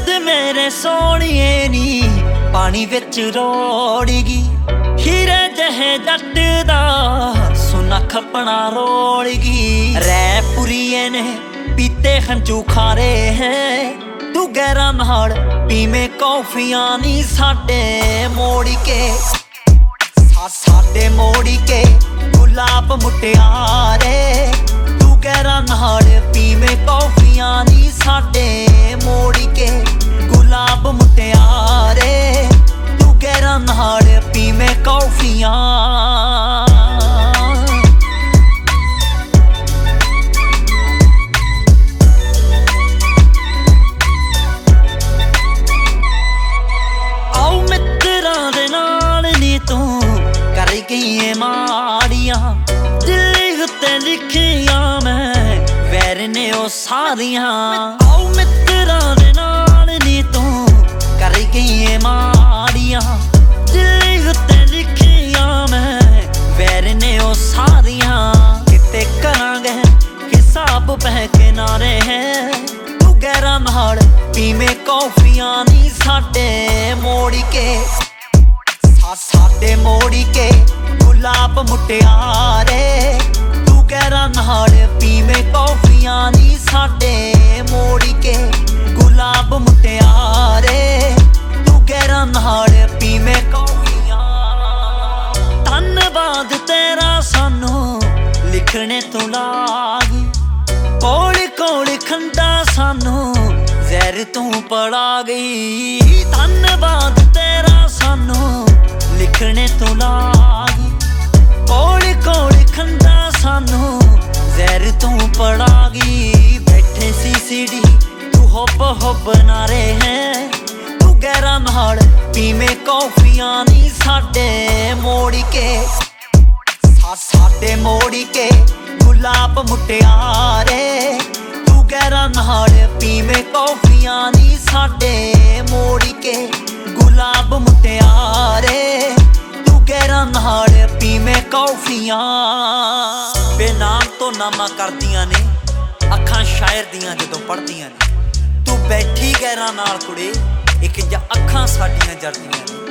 मेरे सोहणिए नी पानी विच रोड़गी। हीरे जहे जट दा सुना खपना रोड़गी। रैपुरिए ने पीते हंचू खारे हैं, तू गैरा नाल पीवे कॉफियां नी साडे मोड़ी के। साडे मोड़ी के गुलाब मुटियारे, तू गैरा नाल पीवे कॉफियां नी साडे मोड़ी के। गुलाब मुटियारे, तू गैरा नाल पीवे कॉफियां। आओ मित्रां दे नाल नी तू कर गई माड़ियां, दिल उत्ते लिखियां मैं वैर ने ओ सारियां। आओ मित्रां दे नाल नी तू कर गई माड़ियां, दिल उत्ते लिखियां मैं वैर ने ओ सारियां। किते करांगे हिसाब बहके नारे हैं, तू गैरा नाल पीवे कॉफियां नी साडे मोड़ी के। साडे मोड़ी के गुलाब मुटियारे, तू गैरा नाल पीवे कॉफियां नी साडे मोड़ी के। गुलाब मुटियारे, तू गैरा नाल पीवे कॉफियां। धन्नवाद तेरा सानू लिखने तू लागी, कोल कोल खंडा सानू जहर तू पड़ा गई। धन्नवाद तेरा सानू लिखने तो लागी, कोल कोल खंडा सानू जहर तू पड़ागी। बैठे सीसीडी तू होब होब नारे हैं, तू गैरा नाल पीवे कॉफियां नी साडे मोड़ी के। साडे मोड़ी के गुलाब मुटियारे, तू गैरा नाल पीवे कॉफियां नी साडे मोड़ी के। गुलाब मुटियारे, तू गैरा नाल पीवे कॉफियां। बेनाम तो नामा करदियां ने अखां शायर दियां जदों पढ़दियां ने, तू बैठी गैरा नाल कुड़े एक जा अखां साडियां जरदियां ने।